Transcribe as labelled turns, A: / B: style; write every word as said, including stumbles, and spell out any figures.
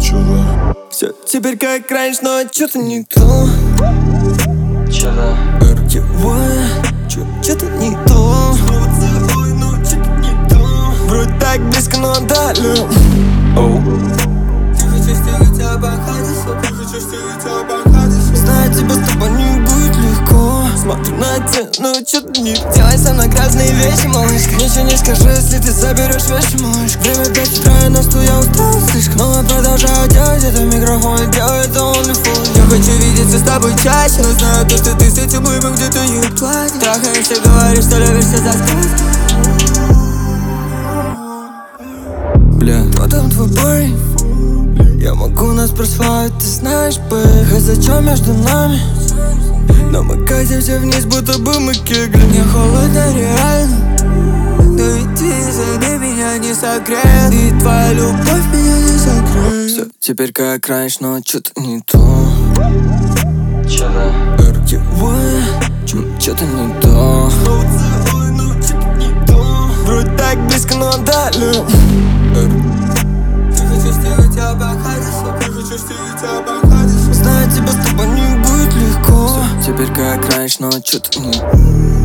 A: Чё да?
B: Все теперь как раньше, но чё-то не то.
C: Чё да?
B: Чё, чё-то не то. Снова целую, но чё-то не то. Вроде так близко, но отдален. Оу. Ты хочешь стереть обходиться, ты хочешь стереть обходиться. Знаю, тебе с тобой не будет легко. Смотрю на тебя, но чё-то не то. Делай со мной грязные вещи, малышка. Ничего не скажу, если ты заберешь вещи, малышка. Время пять утра, я на стул, я устал слишком. Но я продолжаю делать это, микрофон делает only for. Я хочу видеться с тобой чаще, но знаю то, что ты с этим лыбом где-то не платишь. Трахаешься, говоришь, что любишься за сказки. Бля, кто там твой парень? Я могу нас прославить, ты знаешь, бэй. Хоть зачем между нами? Но мы катимся вниз, будто бы мы кегли. Мне холодно реально, но ведь ты за меня не согреет. И твоя любовь меня не согреет. Все теперь как раньше, но чё-то не то.
C: Чё да?
B: Чё-то не то. Вроде так близко, но отдален. Ты хочешь стереть обходиться, ты хочешь стереть обходиться. Знаю, тебе с тобой не будет легко. Все теперь как раньше, но чё-то не то.